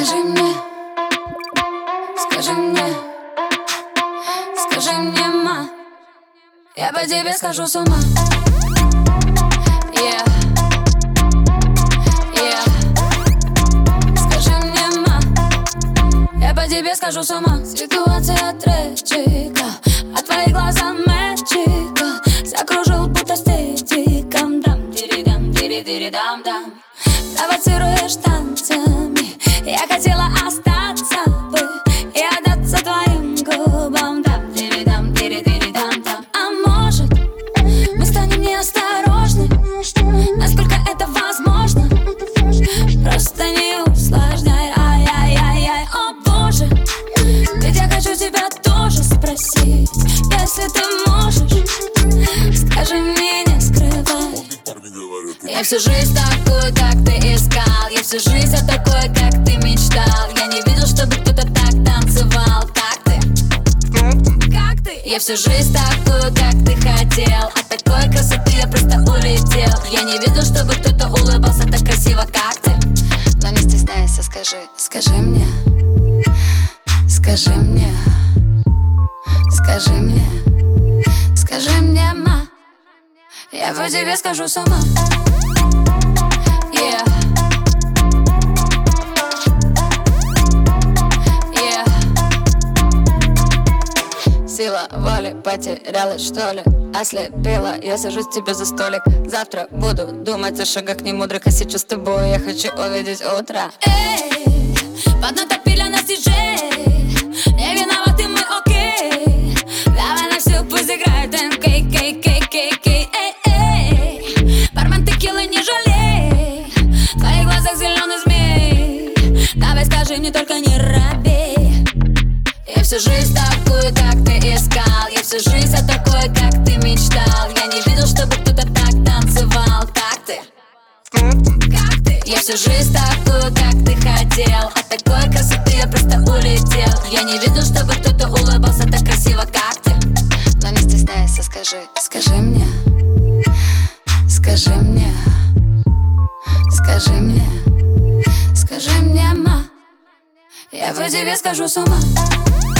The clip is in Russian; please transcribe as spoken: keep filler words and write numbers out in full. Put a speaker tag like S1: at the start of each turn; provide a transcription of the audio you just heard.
S1: Скажи мне, скажи мне, скажи мне, ма, я по тебе схожу с ума. Yeah, yeah. Скажи мне, ма, я по тебе схожу с ума. Ситуация тречика, а твои глаза мэчика закружил будто стетиком. Дам, дири-дам, дири-дири-дам-дам. Провоцируешь танцами, я хотела остаться бы и отдаться твоим губам. Дам, дири-дам, дири-дири-дам-дам. А может, мы станем неосторожны, насколько это возможно. Просто не усложняй, ай-яй-яй-яй. О боже, ведь я хочу тебя тоже спросить. Если ты можешь, скажи мне, не скрывай. Я всю жизнь такую, как ты искал. Я всю жизнь о такой, как ты мечтал. Я не видел, чтобы кто-то так танцевал, как ты. Как ты? Я всю жизнь такую, как ты хотел. От такой красоты я просто улетел. Я не видел, чтобы кто-то улыбался так красиво, как ты. Но не стесняйся, скажи, скажи мне, скажи мне, скажи мне, скажи мне, ма, я по тебе схожу с ума. Yeah, yeah. Сила воли потерялась, что ли? Ослепила, я сажусь тебе за столик. Завтра буду думать о шагах немудрых, а сейчас с тобой я хочу увидеть утро. Эй, поднатопили нас диджей, не виноваты мы, окей. Давай на всю пусть играет эм кей кей кей кей кей. Эй, эй, бармен текилы не жалей, в твоих глазах зеленый змей. Давай скажи мне, только не робей. Я всю жизнь такую, как ты искал. Я всю жизнь о такой, как ты мечтал. Я не видел, чтобы кто-то так танцевал, как ты. Как ты? Я всю жизнь такую, как ты хотел. От такой красоты я просто улетел. Я не видел, чтобы кто-то улыбался так красиво, как ты. Но не стесняйся, скажи, скажи мне, скажи мне, скажи мне, скажи мне, ма, я по тебе схожу с ума.